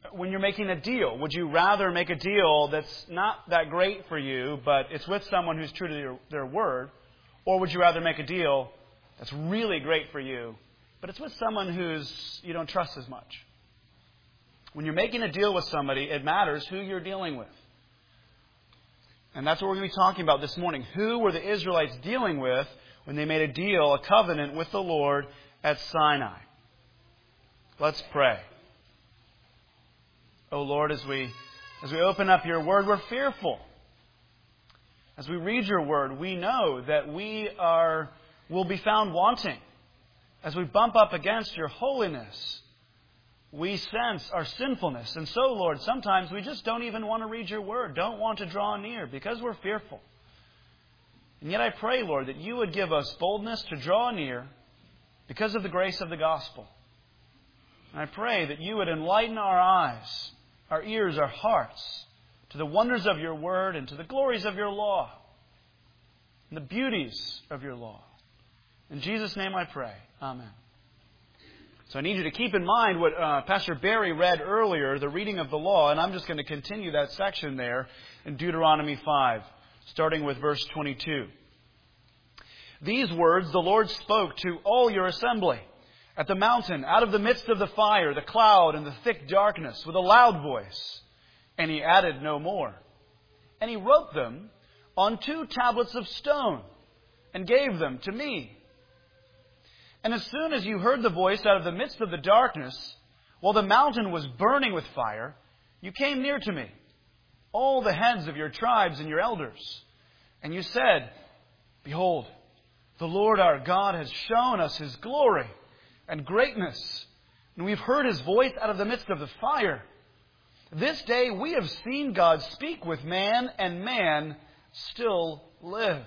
when you're making a deal? Would you rather make a deal that's not that great for you, but it's with someone who's true to their word? Or would you rather make a deal that's really great for you, but it's with someone who's you don't trust as much? When you're making a deal with somebody, it matters who you're dealing with. And that's what we're going to be talking about this morning. Who were the Israelites dealing with when they made a deal, a covenant with the Lord at Sinai? Let's pray. Oh Lord, as we open up your word, we're fearful. As we read your word, we know that we will be found wanting. As we bump up against your holiness, we sense our sinfulness. And so, Lord, sometimes we just don't even want to read your word, don't want to draw near because we're fearful. And yet I pray, Lord, that you would give us boldness to draw near because of the grace of the gospel. And I pray that you would enlighten our eyes, our ears, our hearts to the wonders of your word and to the glories of your law and the beauties of your law. In Jesus' name I pray. Amen. So I need you to keep in mind what Pastor Barry read earlier, the reading of the law, and I'm just going to continue that section there in Deuteronomy 5, starting with verse 22. These words the Lord spoke to all your assembly at the mountain, out of the midst of the fire, the cloud, and the thick darkness, with a loud voice. And he added no more. And he wrote them on 2 tablets of stone and gave them to me. And as soon as you heard the voice out of the midst of the darkness, while the mountain was burning with fire, you came near to me, all the heads of your tribes and your elders. And you said, Behold, the Lord our God has shown us His glory and greatness, and we've heard His voice out of the midst of the fire. This day we have seen God speak with man, and man still live.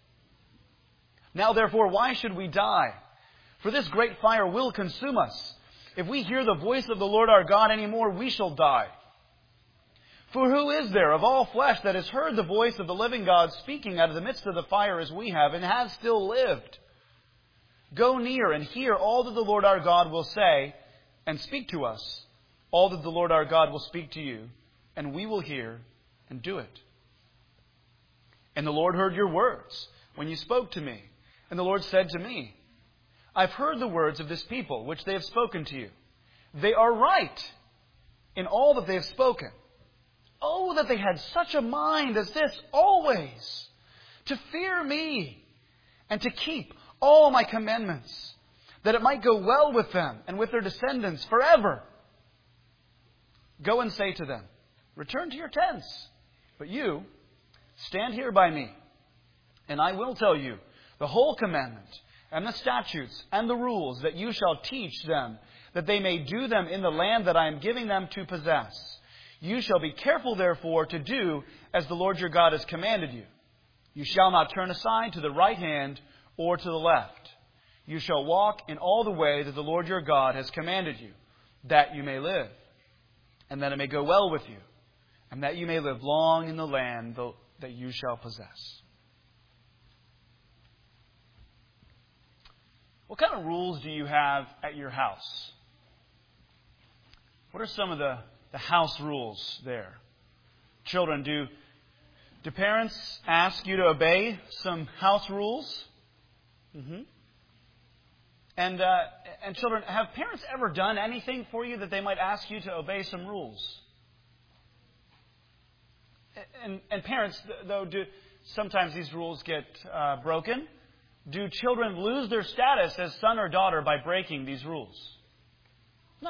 Now therefore, why should we die? For this great fire will consume us. If we hear the voice of the Lord our God any more, we shall die. For who is there of all flesh that has heard the voice of the living God speaking out of the midst of the fire as we have, and has still lived? Go near and hear all that the Lord our God will say, and speak to us all that the Lord our God will speak to you, and we will hear and do it. And the Lord heard your words when you spoke to me. And the Lord said to me, I've heard the words of this people, which they have spoken to you. They are right in all that they have spoken. Oh, that they had such a mind as this always, to fear me and to keep all my commandments, that it might go well with them and with their descendants forever. Go and say to them, return to your tents, but you stand here by me, and I will tell you the whole commandment and the statutes and the rules that you shall teach them, that they may do them in the land that I am giving them to possess. You shall be careful, therefore, to do as the Lord your God has commanded you. You shall not turn aside to the right hand or to the left. You shall walk in all the way that the Lord your God has commanded you, that you may live, and that it may go well with you, and that you may live long in the land that you shall possess. What kind of rules do you have at your house? What are some of the house rules there? Children, do parents ask you to obey some house rules? Mm-hmm. And children, have parents ever done anything for you that they might ask you to obey some rules? And parents, though, do sometimes these rules get broken? Do children lose their status as son or daughter by breaking these rules? No.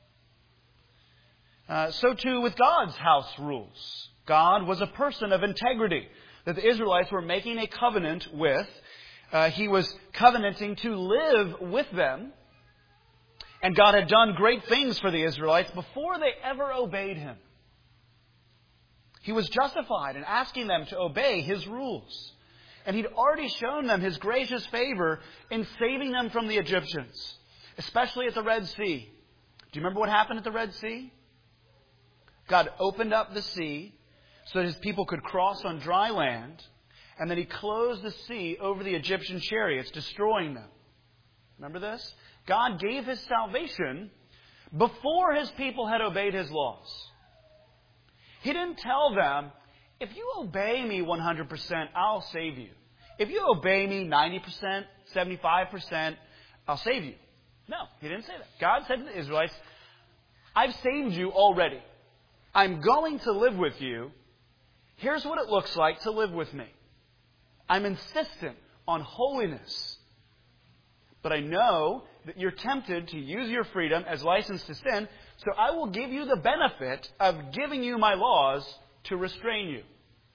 So too with God's house rules. God was a person of integrity that the Israelites were making a covenant with. He was covenanting to live with them. And God had done great things for the Israelites before they ever obeyed Him. He was justified in asking them to obey His rules. And He'd already shown them His gracious favor in saving them from the Egyptians, especially at the Red Sea. Do you remember what happened at the Red Sea? God opened up the sea so that His people could cross on dry land, and then He closed the sea over the Egyptian chariots, destroying them. Remember this? God gave His salvation before His people had obeyed His laws. He didn't tell them, if you obey me 100%, I'll save you. If you obey me 90%, 75%, I'll save you. No, He didn't say that. God said to the Israelites, I've saved you already. I'm going to live with you. Here's what it looks like to live with me. I'm insistent on holiness. But I know that you're tempted to use your freedom as license to sin, so I will give you the benefit of giving you my laws to restrain you.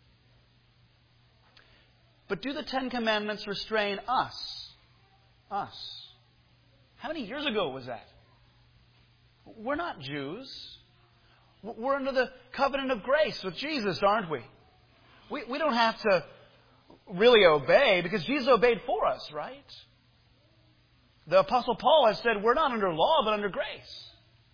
But do the Ten Commandments restrain us? Us. How many years ago was that? We're not Jews. We're under the covenant of grace with Jesus, aren't we? We don't have to really obey because Jesus obeyed for us, right? The Apostle Paul has said we're not under law but under grace.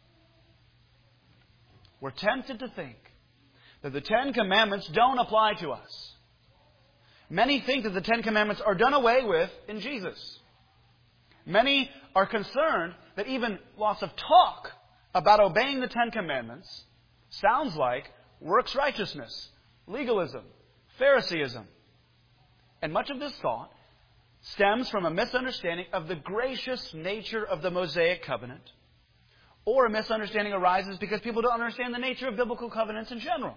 We're tempted to think that the Ten Commandments don't apply to us. Many think that the Ten Commandments are done away with in Jesus. Many are concerned that even lots of talk about obeying the Ten Commandments sounds like works righteousness, legalism, Phariseeism. And much of this thought stems from a misunderstanding of the gracious nature of the Mosaic covenant, or a misunderstanding arises because people don't understand the nature of biblical covenants in general.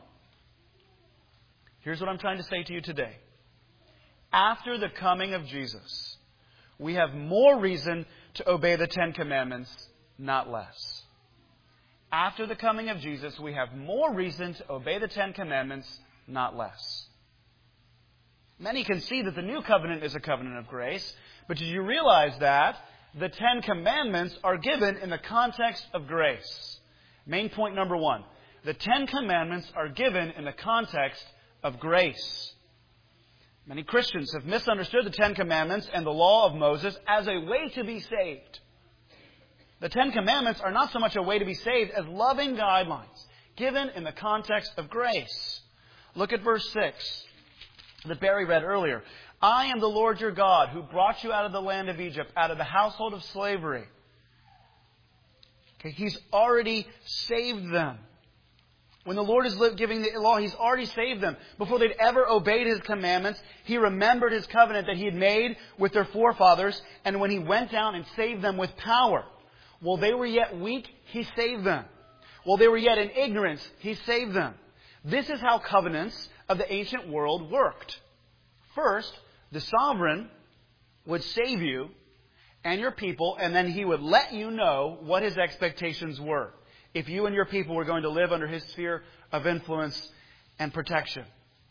Here's what I'm trying to say to you today. After the coming of Jesus, we have more reason to obey the Ten Commandments, not less. After the coming of Jesus, we have more reason to obey the Ten Commandments, not less. Many can see that the new covenant is a covenant of grace, but did you realize that the Ten Commandments are given in the context of grace? Main point number one. The Ten Commandments are given in the context of grace. Many Christians have misunderstood the Ten Commandments and the law of Moses as a way to be saved. The Ten Commandments are not so much a way to be saved as loving guidelines given in the context of grace. Look at verse 6 that Barry read earlier. I am the Lord your God who brought you out of the land of Egypt, out of the household of slavery. Okay, He's already saved them. When the Lord is giving the law, He's already saved them. Before they'd ever obeyed His commandments, He remembered His covenant that He had made with their forefathers. And when He went down and saved them with power, while they were yet weak, He saved them. While they were yet in ignorance, He saved them. This is how covenants of the ancient world worked. First, the sovereign would save you and your people, and then He would let you know what His expectations were if you and your people were going to live under His sphere of influence and protection.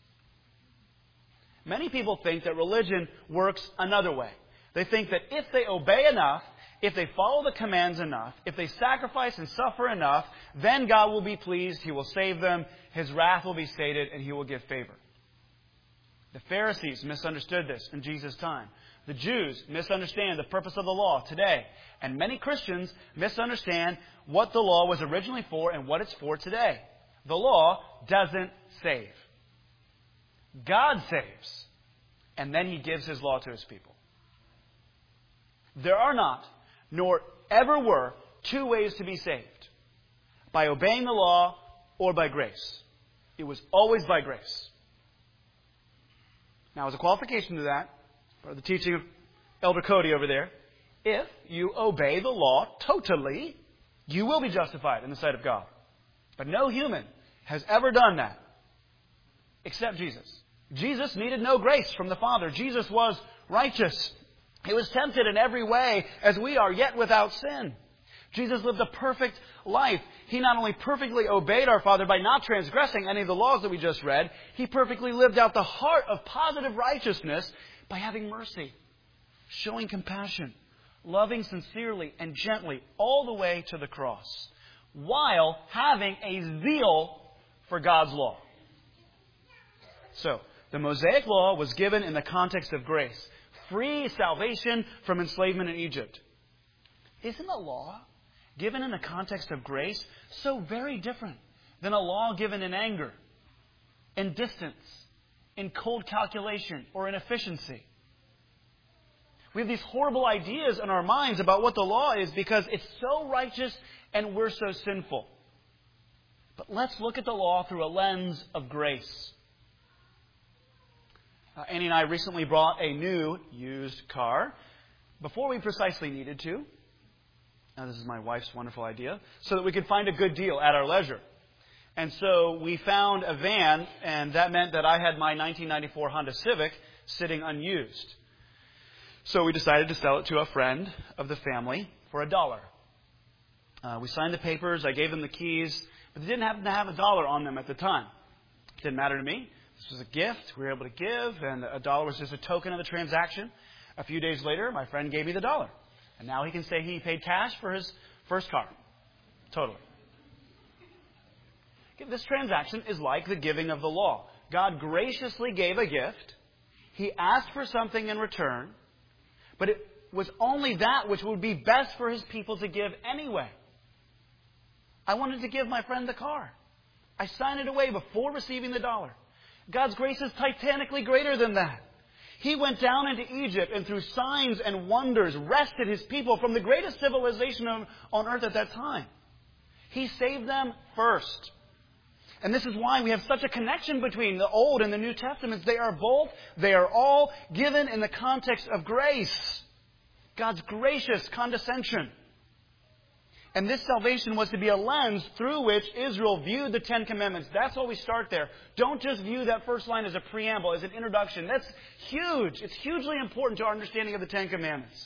Many people think that religion works another way. They think that if they obey enough, if they follow the commands enough, if they sacrifice and suffer enough, then God will be pleased, He will save them, His wrath will be sated, and He will give favor. The Pharisees misunderstood this in Jesus' time. The Jews misunderstand the purpose of the law today. And many Christians misunderstand what the law was originally for and what it's for today. The law doesn't save. God saves. And then He gives His law to His people. There are not, nor ever were, two ways to be saved. By obeying the law or by grace. It was always by grace. Now, as a qualification to that, part of the teaching of Elder Cody over there, if you obey the law totally, you will be justified in the sight of God. But no human has ever done that except Jesus. Jesus needed no grace from the Father. Jesus was righteous. He was tempted in every way as we are, yet without sin. Jesus lived a perfect life. He not only perfectly obeyed our Father by not transgressing any of the laws that we just read, He perfectly lived out the heart of positive righteousness by having mercy, showing compassion, loving sincerely and gently all the way to the cross, while having a zeal for God's law. So, the Mosaic law was given in the context of grace. Free salvation from enslavement in Egypt. Isn't a law given in the context of grace so very different than a law given in anger, in distance, in cold calculation, or in efficiency? We have these horrible ideas in our minds about what the law is because it's so righteous and we're so sinful. But let's look at the law through a lens of grace. Annie and I recently bought a new used car before we precisely needed to. Now, this is my wife's wonderful idea, so that we could find a good deal at our leisure. And so we found a van, and that meant that I had my 1994 Honda Civic sitting unused. So we decided to sell it to a friend of the family for $1. We signed the papers, I gave them the keys, but they didn't happen to have $1 on them at the time. It didn't matter to me. This was a gift we were able to give, and $1 was just a token of the transaction. A few days later, my friend gave me the $1. And now he can say he paid cash for his first car. Totally. This transaction is like the giving of the law. God graciously gave a gift. He asked for something in return. But it was only that which would be best for His people to give anyway. I wanted to give my friend the car. I signed it away before receiving the $1. God's grace is titanically greater than that. He went down into Egypt and through signs and wonders wrested His people from the greatest civilization on earth at that time. He saved them first. And this is why we have such a connection between the Old and the New Testaments. They are all given in the context of grace. God's gracious condescension. And this salvation was to be a lens through which Israel viewed the Ten Commandments. That's why we start there. Don't just view that first line as a preamble, as an introduction. That's huge. It's hugely important to our understanding of the Ten Commandments.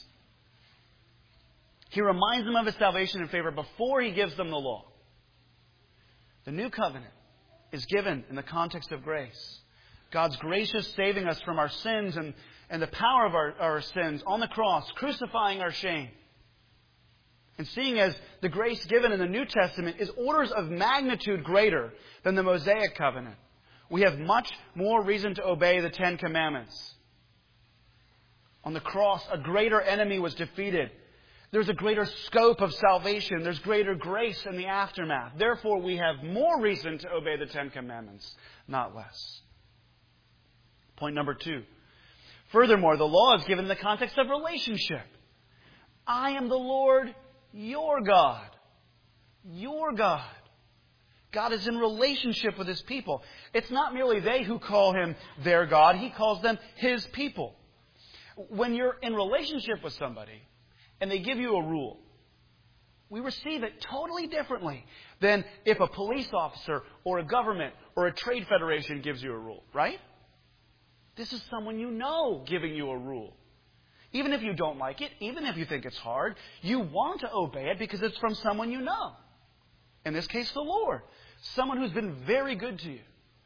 He reminds them of His salvation and favor before He gives them the law. The New Covenant is given in the context of grace. God's gracious saving us from our sins and the power of our sins on the cross, crucifying our shame. And seeing as the grace given in the New Testament is orders of magnitude greater than the Mosaic covenant, we have much more reason to obey the Ten Commandments. On the cross, a greater enemy was defeated. There's a greater scope of salvation. There's greater grace in the aftermath. Therefore, we have more reason to obey the Ten Commandments, not less. Point number 2. Furthermore, the law is given in the context of relationship. I am the Lord your God. Your God. God is in relationship with His people. It's not merely they who call Him their God. He calls them His people. When you're in relationship with somebody and they give you a rule, we receive it totally differently than if a police officer or a government or a trade federation gives you a rule, right? This is someone you know giving you a rule. Even if you don't like it, even if you think it's hard, you want to obey it because it's from someone you know. In this case, the Lord. Someone who's been very good to you.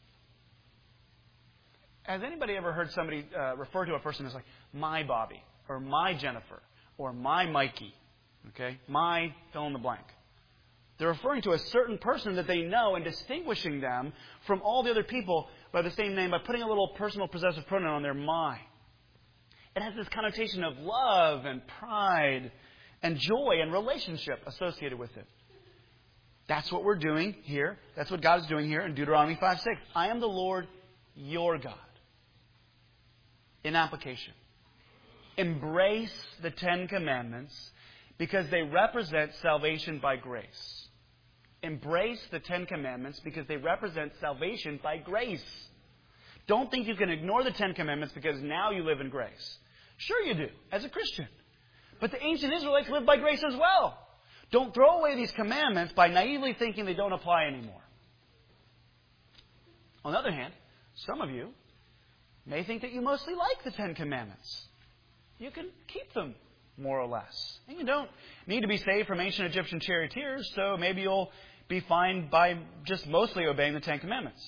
Has anybody ever heard somebody refer to a person as like, my Bobby, or my Jennifer, or my Mikey? Okay? My fill in the blank. They're referring to a certain person that they know and distinguishing them from all the other people by the same name by putting a little personal possessive pronoun on their my. It has this connotation of love and pride and joy and relationship associated with it. That's what we're doing here. That's what God is doing here in Deuteronomy 5:6. I am the Lord your God. In application, embrace the Ten Commandments because they represent salvation by grace. Embrace the Ten Commandments because they represent salvation by grace. Don't think you can ignore the Ten Commandments because now you live in grace. Sure you do, as a Christian. But the ancient Israelites lived by grace as well. Don't throw away these commandments by naively thinking they don't apply anymore. On the other hand, some of you may think that you mostly like the Ten Commandments. You can keep them, more or less. And you don't need to be saved from ancient Egyptian charioteers, so maybe you'll be fine by just mostly obeying the Ten Commandments.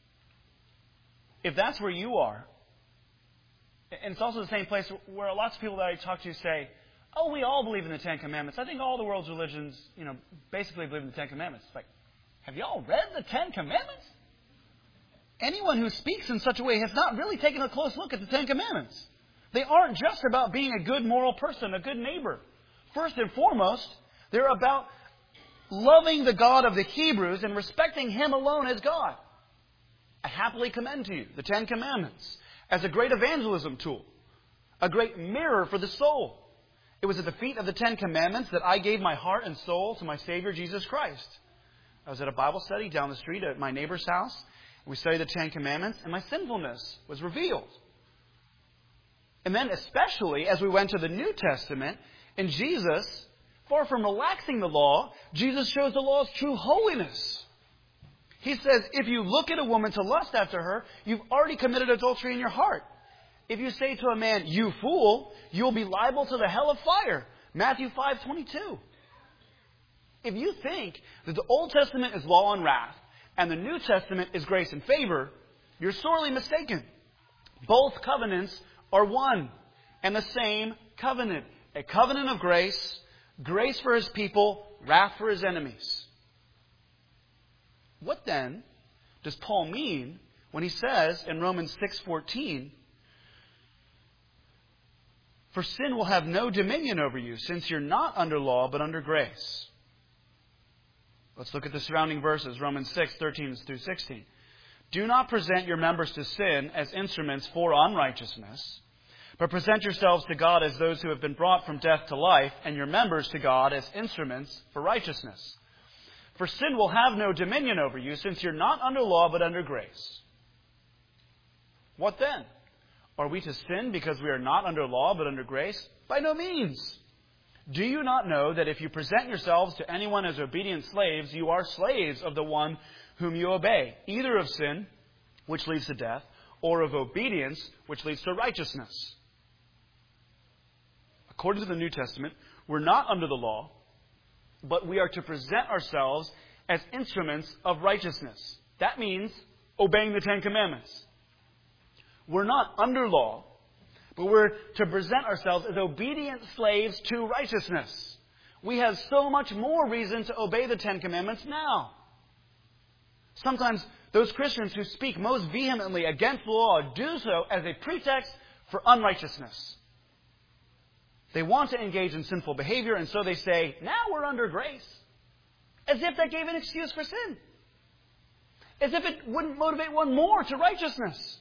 If that's where you are, and it's also the same place where lots of people that I talk to say, oh, we all believe in the Ten Commandments. I think all the world's religions, basically believe in the Ten Commandments. It's like, have you all read the Ten Commandments? Anyone who speaks in such a way has not really taken a close look at the Ten Commandments. They aren't just about being a good moral person, a good neighbor. First and foremost, they're about loving the God of the Hebrews and respecting Him alone as God. I happily commend to you the Ten Commandments as a great evangelism tool. a great mirror for the soul. It was at the feet of the Ten Commandments that I gave my heart and soul to my Savior, Jesus Christ. I was at a Bible study down the street at my neighbor's house. We studied the Ten Commandments, and my sinfulness was revealed. And then especially as we went to the New Testament, in Jesus, far from relaxing the law, Jesus shows the law's true holiness. He says, if you look at a woman to lust after her, you've already committed adultery in your heart. If you say to a man, you fool, you will be liable to the hell of fire. Matthew 5:22. If you think that the Old Testament is law and wrath, and the New Testament is grace and favor, you're sorely mistaken. Both covenants are one and the same covenant. A covenant of grace, grace for His people, wrath for His enemies. What then does Paul mean when he says in Romans 6:14, for sin will have no dominion over you, since you're not under law, but under grace? Let's look at the surrounding verses, Romans 6:13 through 16. Do not present your members to sin as instruments for unrighteousness, but present yourselves to God as those who have been brought from death to life, and your members to God as instruments for righteousness. For sin will have no dominion over you, since you're not under law, but under grace. What then? Are we to sin because we are not under law, but under grace? By no means. Do you not know that if you present yourselves to anyone as obedient slaves, you are slaves of the one whom you obey, either of sin, which leads to death, or of obedience, which leads to righteousness? According to the New Testament, we're not under the law, but we are to present ourselves as instruments of righteousness. That means obeying the Ten Commandments. We're not under law, but we're to present ourselves as obedient slaves to righteousness. We have so much more reason to obey the Ten Commandments now. Sometimes those Christians who speak most vehemently against the law do so as a pretext for unrighteousness. They want to engage in sinful behavior, and so they say, now we're under grace. As if that gave an excuse for sin. As if it wouldn't motivate one more to righteousness.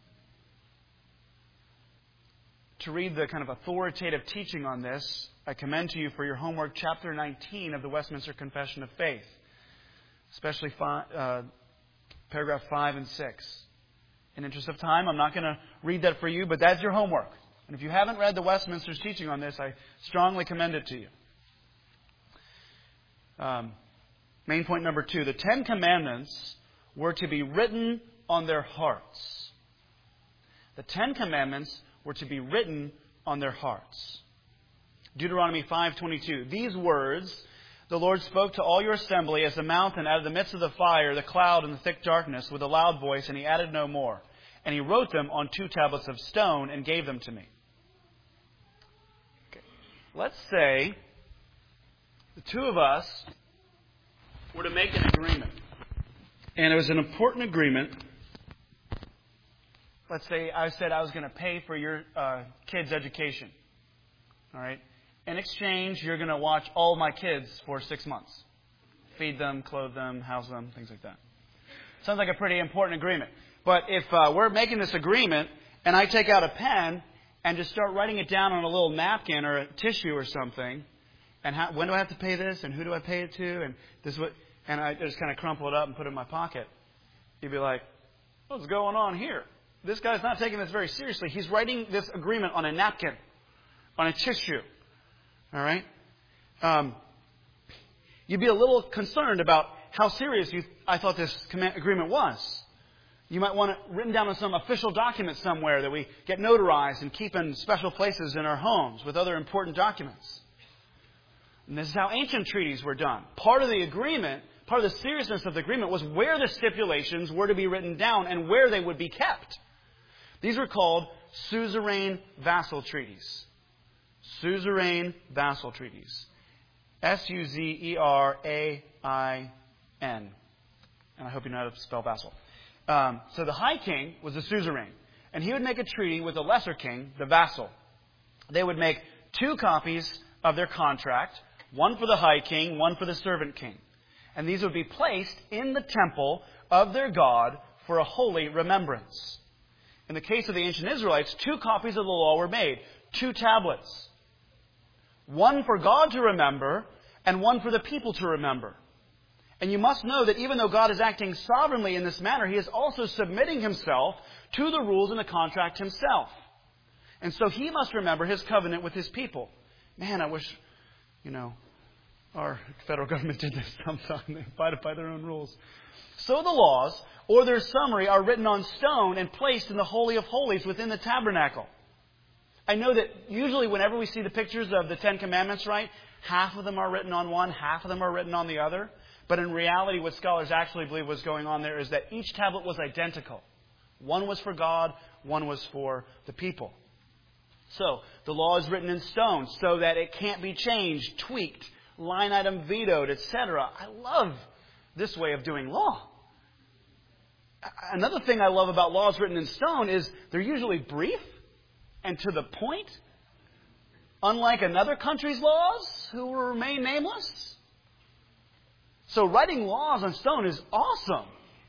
To read the kind of authoritative teaching on this, I commend to you for your homework chapter 19 of the Westminster Confession of Faith, especially paragraph 5 and 6. In interest of time, I'm not going to read that for you, but that's your homework. And if you haven't read the Westminster's teaching on this, I strongly commend it to you. Main point number 2, the Ten Commandments were to be written on their hearts. The Ten Commandments were to be written on their hearts. Deuteronomy 5:22. These words the Lord spoke to all your assembly as the mountain out of the midst of the fire, the cloud, and the thick darkness with a loud voice, and He added no more. And He wrote them on 2 tablets of stone and gave them to me. Okay. Let's say the two of us were to make an agreement. And it was an important agreement. Let's say I said I was going to pay for your kids' education. All right? In exchange, you're going to watch all my kids for 6 months. Feed them, clothe them, house them, things like that. Sounds like a pretty important agreement. But if we're making this agreement and I take out a pen and just start writing it down on a little napkin or a tissue or something, and when do I have to pay this, and who do I pay it to, and I just kind of crumple it up and put it in my pocket, you'd be like, what's going on here? This guy's not taking this very seriously. He's writing this agreement on a napkin, on a tissue. All right? You'd be a little concerned about how serious I thought this agreement was. You might want it written down on some official document somewhere that we get notarized and keep in special places in our homes with other important documents. And this is how ancient treaties were done. Part of the agreement, part of the seriousness of the agreement was where the stipulations were to be written down and where they would be kept. These were called suzerain vassal treaties. Suzerain vassal treaties. Suzerain. And I hope you know how to spell vassal. So the high king was the suzerain. And he would make a treaty with the lesser king, the vassal. They would make 2 copies of their contract. One for the high king, one for the servant king. And these would be placed in the temple of their God for a holy remembrance. In the case of the ancient Israelites, 2 copies of the law were made. 2 tablets. One for God to remember, and one for the people to remember. And you must know that even though God is acting sovereignly in this manner, He is also submitting Himself to the rules in the contract Himself. And so He must remember His covenant with His people. Man, I wish, our federal government did this sometime. They abided by their own rules. So the laws, or their summary, are written on stone and placed in the Holy of Holies within the tabernacle. I know that usually whenever we see the pictures of the 10 Commandments, right, half of them are written on one, half of them are written on the other. But in reality, what scholars actually believe was going on there is that each tablet was identical. One was for God, one was for the people. So, the law is written in stone so that it can't be changed, tweaked, line item vetoed, etc. I love this way of doing law. Another thing I love about laws written in stone is they're usually brief and to the point. Unlike another country's laws, who will remain nameless. So writing laws on stone is awesome.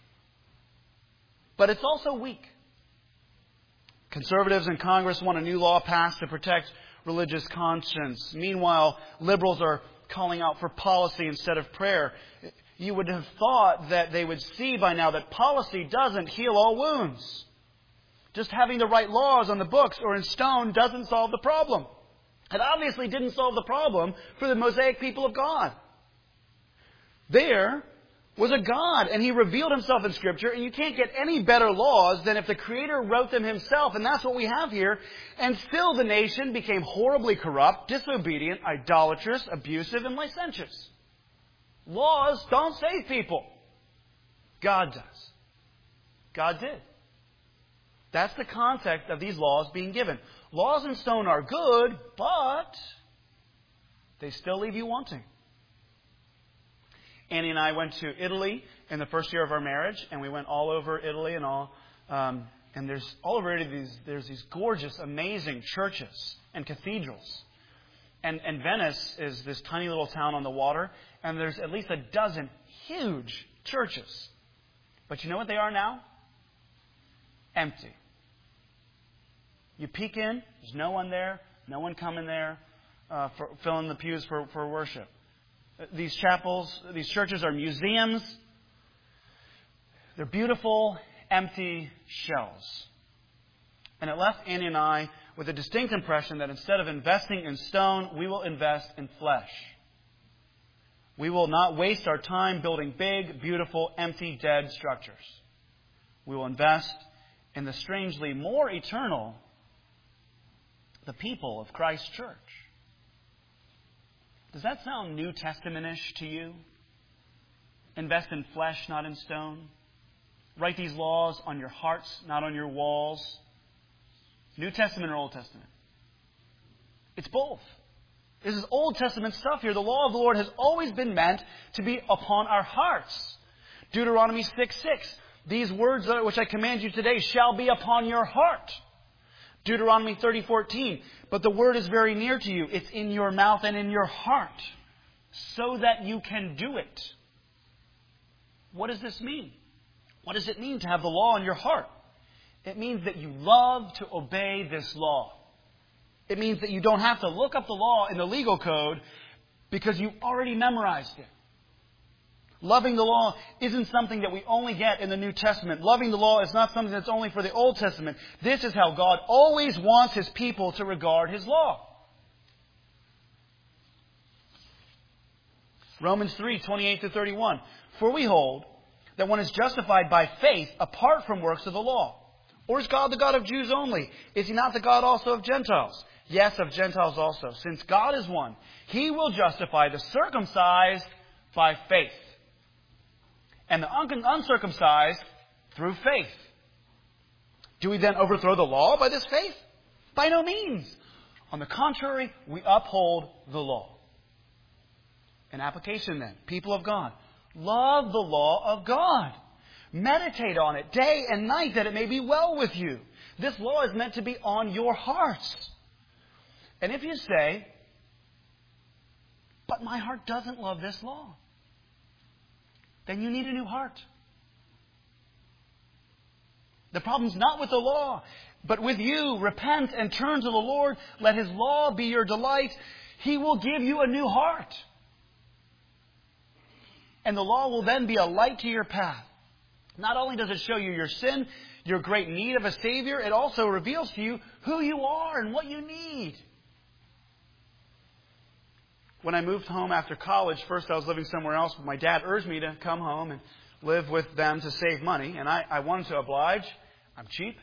But it's also weak. Conservatives in Congress want a new law passed to protect religious conscience. Meanwhile, liberals are calling out for policy instead of prayer. You would have thought that they would see by now that policy doesn't heal all wounds. Just having the right laws on the books or in stone doesn't solve the problem. It obviously didn't solve the problem for the Mosaic people of God. There was a God, and He revealed Himself in Scripture, and you can't get any better laws than if the Creator wrote them Himself, and that's what we have here. And still the nation became horribly corrupt, disobedient, idolatrous, abusive, and licentious. Laws don't save people. God does. God did. That's the context of these laws being given. Laws in stone are good, but they still leave you wanting. Annie and I went to Italy in the first year of our marriage, and we went all over Italy and all. And there's all over Italy, there's these gorgeous, amazing churches and cathedrals. And Venice is this tiny little town on the water, and there's at least a dozen huge churches. But you know what they are now? Empty. You peek in, there's no one there, no one coming there, filling the pews for worship. These chapels, these churches are museums. They're beautiful, empty shells. And it left Annie and I with a distinct impression that instead of investing in stone, we will invest in flesh. We will not waste our time building big, beautiful, empty, dead structures. We will invest in the strangely more eternal, the people of Christ's church. Does that sound New Testament-ish to you? Invest in flesh, not in stone. Write these laws on your hearts, not on your walls. New Testament or Old Testament? It's both. This is Old Testament stuff here. The law of the Lord has always been meant to be upon our hearts. Deuteronomy 6:6. These words which I command you today shall be upon your heart. Deuteronomy 30:14. But the word is very near to you. It's in your mouth and in your heart, so that you can do it. What does this mean? What does it mean to have the law in your heart? It means that you love to obey this law. It means that you don't have to look up the law in the legal code because you already memorized it. Loving the law isn't something that we only get in the New Testament. Loving the law is not something that's only for the Old Testament. This is how God always wants His people to regard His law. Romans 3:28-31. For we hold that one is justified by faith apart from works of the law. Or is God the God of Jews only? Is He not the God also of Gentiles? Yes, of Gentiles also. Since God is one, He will justify the circumcised by faith, and the uncircumcised through faith. Do we then overthrow the law by this faith? By no means. On the contrary, we uphold the law. An application then, people of God, love the law of God. Meditate on it day and night that it may be well with you. This law is meant to be on your hearts. And if you say, but my heart doesn't love this law, then you need a new heart. The problem's not with the law, but with you. Repent and turn to the Lord. Let His law be your delight. He will give you a new heart. And the law will then be a light to your path. Not only does it show you your sin, your great need of a Savior, it also reveals to you who you are and what you need. When I moved home after college, first I was living somewhere else, but my dad urged me to come home and live with them to save money. And I wanted to oblige. I'm cheap.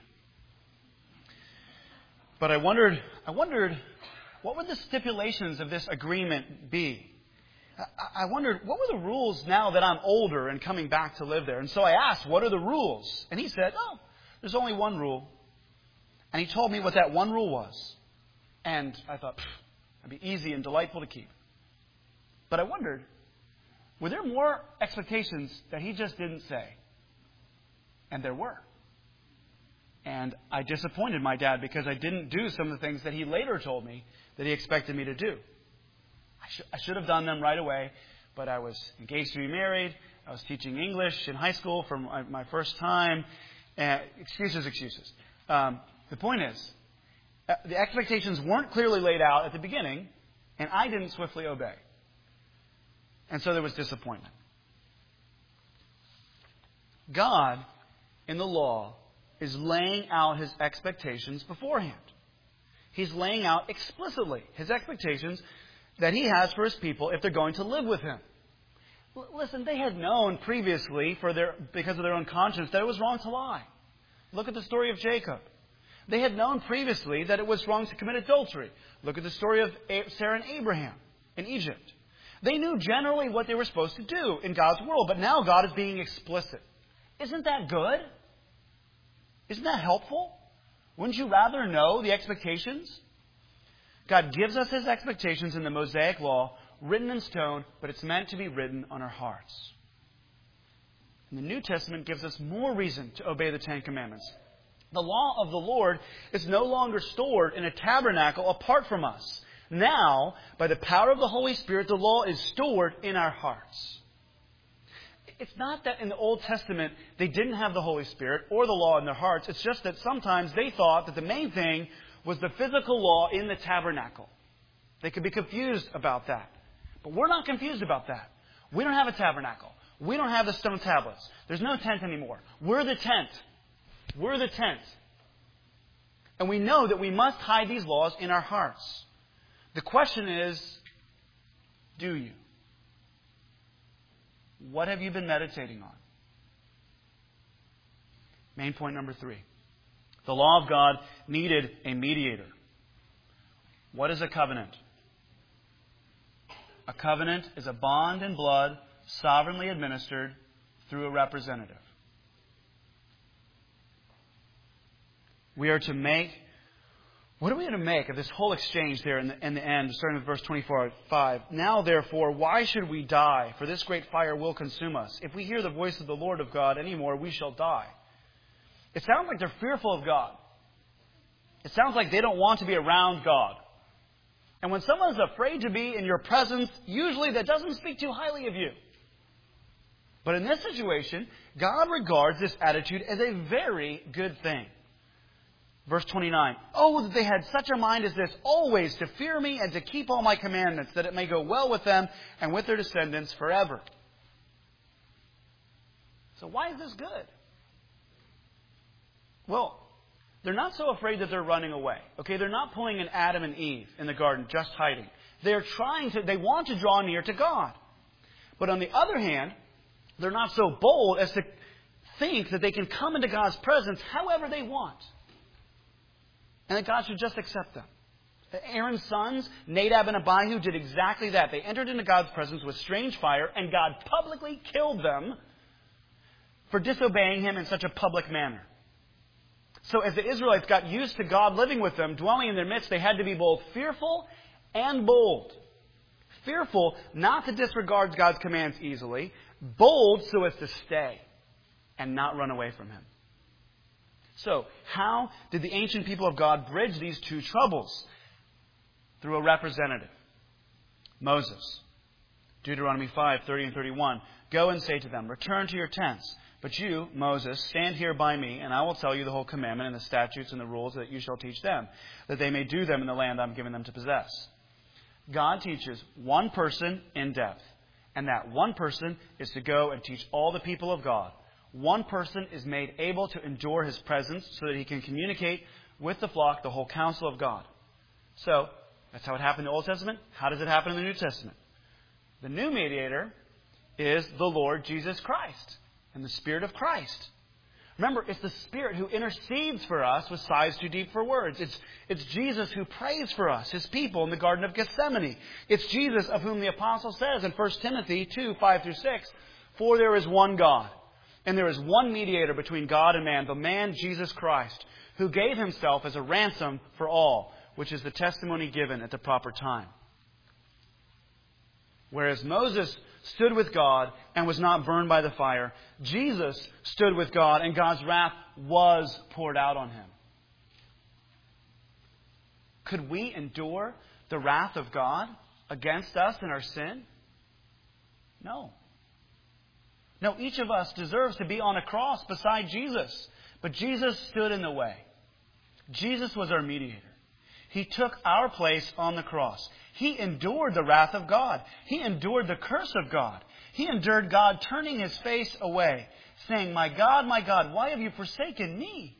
But I wondered, what would the stipulations of this agreement be? I wondered, what were the rules now that I'm older and coming back to live there? And so I asked, what are the rules? And he said, there's only one rule. And he told me what that one rule was. And I thought, that'd be easy and delightful to keep. But I wondered, were there more expectations that he just didn't say? And there were. And I disappointed my dad because I didn't do some of the things that he later told me that he expected me to do. I should have done them right away, but I was engaged to be married. I was teaching English in high school for my first time. Excuses. The point is, the expectations weren't clearly laid out at the beginning, and I didn't swiftly obey. And so there was disappointment. God, in the law, is laying out His expectations beforehand. He's laying out explicitly His expectations that He has for His people if they're going to live with Him. Listen, they had known previously, because of their own conscience, that it was wrong to lie. Look at the story of Jacob. They had known previously that it was wrong to commit adultery. Look at the story of Sarah and Abraham in Egypt. They knew generally what they were supposed to do in God's world, but now God is being explicit. Isn't that good? Isn't that helpful? Wouldn't you rather know the expectations? God gives us His expectations in the Mosaic Law, written in stone, but it's meant to be written on our hearts. And the New Testament gives us more reason to obey the Ten Commandments. The law of the Lord is no longer stored in a tabernacle apart from us. Now, by the power of the Holy Spirit, the law is stored in our hearts. It's not that in the Old Testament they didn't have the Holy Spirit or the law in their hearts. It's just that sometimes they thought that the main thing was the physical law in the tabernacle. They could be confused about that. But we're not confused about that. We don't have a tabernacle. We don't have the stone tablets. There's no tent anymore. We're the tent. We're the tent. And we know that we must hide these laws in our hearts. The question is, do you? What have you been meditating on? Main point number 3. The law of God needed a mediator. What is a covenant? A covenant is a bond in blood sovereignly administered through a representative. We are to make... What are we to make of this whole exchange there in the end, starting with verse 24:5? Now, therefore, why should we die? For this great fire will consume us. If we hear the voice of the Lord of God anymore, we shall die. It sounds like they're fearful of God. It sounds like they don't want to be around God. And when someone is afraid to be in your presence, usually that doesn't speak too highly of you. But in this situation, God regards this attitude as a very good thing. Verse 29, oh, that they had such a mind as this, always to fear me and to keep all my commandments, that it may go well with them and with their descendants forever. So why is this good? Well, they're not so afraid that they're running away. Okay, they're not pulling an Adam and Eve in the garden, just hiding. They want to draw near to God. But on the other hand, they're not so bold as to think that they can come into God's presence however they want. And that God should just accept them. Aaron's sons, Nadab and Abihu, did exactly that. They entered into God's presence with strange fire, and God publicly killed them for disobeying Him in such a public manner. So as the Israelites got used to God living with them, dwelling in their midst, they had to be both fearful and bold. Fearful not to disregard God's commands easily, bold so as to stay and not run away from Him. So, how did the ancient people of God bridge these two troubles? Through a representative. Moses. Deuteronomy 5:30 and 31. Go and say to them, return to your tents. But you, Moses, stand here by me, and I will tell you the whole commandment and the statutes and the rules that you shall teach them, that they may do them in the land I'm giving them to possess. God teaches one person in depth, and that one person is to go and teach all the people of God. One person is made able to endure his presence so that he can communicate with the flock the whole counsel of God. So, that's how it happened in the Old Testament. How does it happen in the New Testament? The new mediator is the Lord Jesus Christ and the Spirit of Christ. Remember, it's the Spirit who intercedes for us with sighs too deep for words. It's Jesus who prays for us, His people in the Garden of Gethsemane. It's Jesus of whom the Apostle says in 1 Timothy 2, 5 through 6, for there is one God, and there is one mediator between God and man, the man Jesus Christ, who gave Himself as a ransom for all, which is the testimony given at the proper time. Whereas Moses stood with God and was not burned by the fire, Jesus stood with God and God's wrath was poured out on Him. Could we endure the wrath of God against us in our sin? No. No, each of us deserves to be on a cross beside Jesus. But Jesus stood in the way. Jesus was our mediator. He took our place on the cross. He endured the wrath of God. He endured the curse of God. He endured God turning His face away, saying, my God, why have you forsaken me?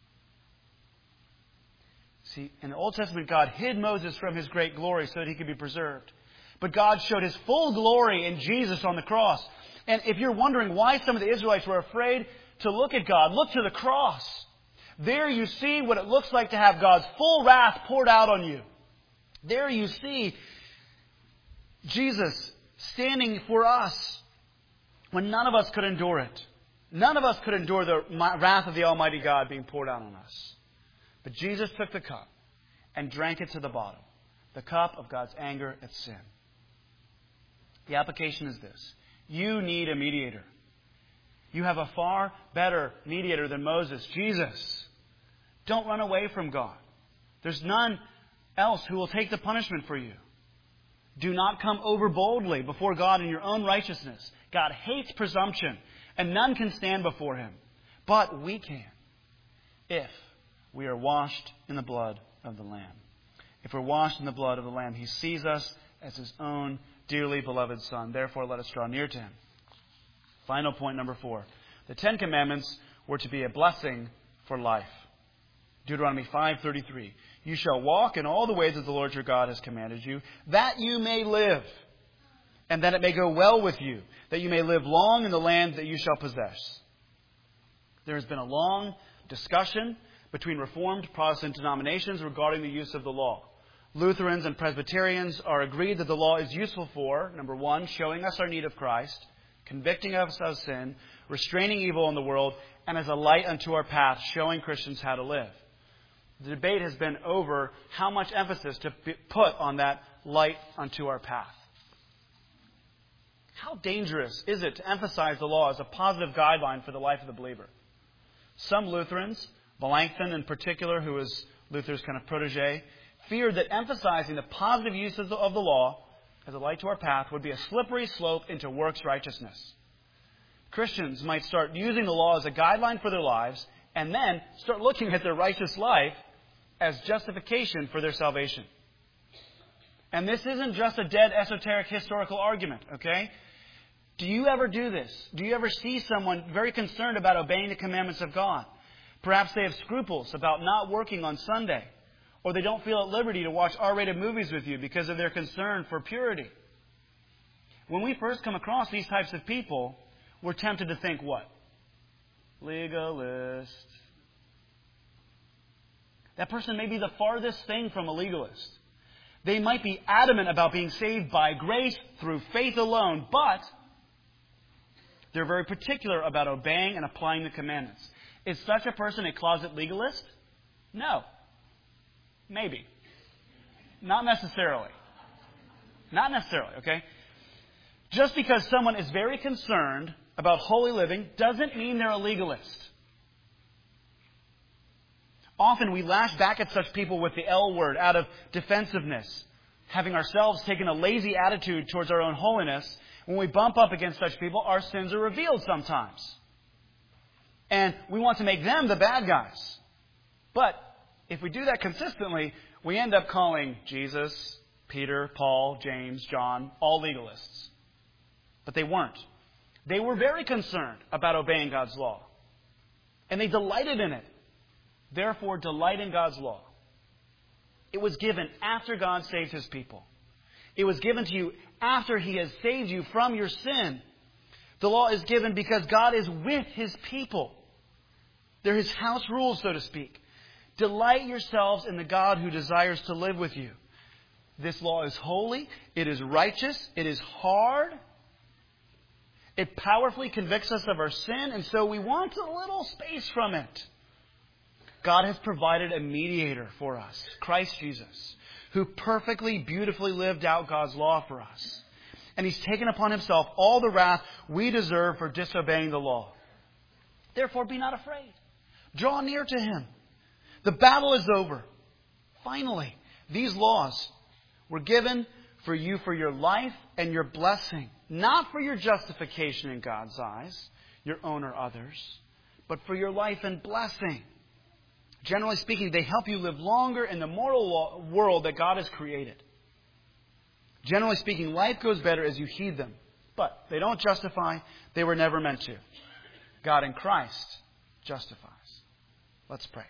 See, in the Old Testament, God hid Moses from His great glory so that he could be preserved. But God showed His full glory in Jesus on the cross. And if you're wondering why some of the Israelites were afraid to look at God, look to the cross. There you see what it looks like to have God's full wrath poured out on you. There you see Jesus standing for us when none of us could endure it. None of us could endure the wrath of the Almighty God being poured out on us. But Jesus took the cup and drank it to the bottom. The cup of God's anger at sin. The application is this. You need a mediator. You have a far better mediator than Moses, Jesus. Don't run away from God. There's none else who will take the punishment for you. Do not come over boldly before God in your own righteousness. God hates presumption, and none can stand before Him. But we can, if we are washed in the blood of the Lamb. If we're washed in the blood of the Lamb, He sees us as His own dearly beloved Son. Therefore, let us draw near to Him. Final point number 4. The 10 Commandments were to be a blessing for life. Deuteronomy 5:33. You shall walk in all the ways that the Lord your God has commanded you, that you may live, and that it may go well with you, that you may live long in the land that you shall possess. There has been a long discussion between Reformed Protestant denominations regarding the use of the law. Lutherans and Presbyterians are agreed that the law is useful for, number 1, showing us our need of Christ, convicting us of sin, restraining evil in the world, and as a light unto our path, showing Christians how to live. The debate has been over how much emphasis to put on that light unto our path. How dangerous is it to emphasize the law as a positive guideline for the life of the believer? Some Lutherans, Melanchthon in particular, who is Luther's kind of protege, feared that emphasizing the positive use of the law as a light to our path would be a slippery slope into works righteousness. Christians might start using the law as a guideline for their lives and then start looking at their righteous life as justification for their salvation. And this isn't just a dead esoteric historical argument, okay? Do you ever do this? Do you ever see someone very concerned about obeying the commandments of God? Perhaps they have scruples about not working on Sunday, or they don't feel at liberty to watch R-rated movies with you because of their concern for purity. When we first come across these types of people, we're tempted to think what? Legalist. That person may be the farthest thing from a legalist. They might be adamant about being saved by grace through faith alone, but they're very particular about obeying and applying the commandments. Is such a person a closet legalist? No. Maybe. Not necessarily. Not necessarily, okay? Just because someone is very concerned about holy living doesn't mean they're a legalist. Often we lash back at such people with the L word out of defensiveness, having ourselves taken a lazy attitude towards our own holiness when we bump up against such people, our sins are revealed sometimes. And we want to make them the bad guys. But if we do that consistently, we end up calling Jesus, Peter, Paul, James, John, all legalists. But they weren't. They were very concerned about obeying God's law. And they delighted in it. Therefore, delight in God's law. It was given after God saved His people. It was given to you after He has saved you from your sin. The law is given because God is with His people. They're His house rules, so to speak. Delight yourselves in the God who desires to live with you. This law is holy. It is righteous. It is hard. It powerfully convicts us of our sin, and so we want a little space from it. God has provided a mediator for us, Christ Jesus, who perfectly, beautifully lived out God's law for us. And He's taken upon Himself all the wrath we deserve for disobeying the law. Therefore, be not afraid. Draw near to Him. The battle is over. Finally, these laws were given for you for your life and your blessing, not for your justification in God's eyes, your own or others, but for your life and blessing. Generally speaking, they help you live longer in the moral world that God has created. Generally speaking, life goes better as you heed them. But they don't justify. They were never meant to. God in Christ justifies. Let's pray.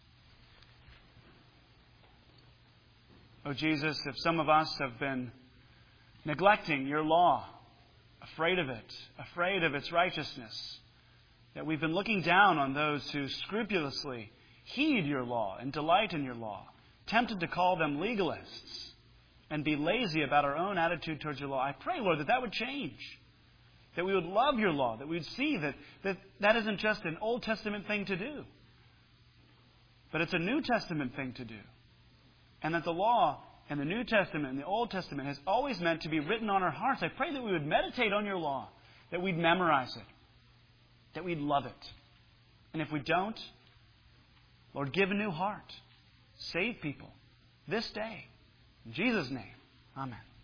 Oh Jesus, if some of us have been neglecting your law, afraid of it, afraid of its righteousness, that we've been looking down on those who scrupulously heed your law and delight in your law, tempted to call them legalists and be lazy about our own attitude towards your law, I pray, Lord, that would change. That we would love your law, that we would see that isn't just an Old Testament thing to do, but it's a New Testament thing to do. And that the law and the New Testament and the Old Testament has always meant to be written on our hearts. I pray that we would meditate on your law, that we'd memorize it, that we'd love it. And if we don't, Lord, give a new heart. Save people this day. In Jesus' name, amen.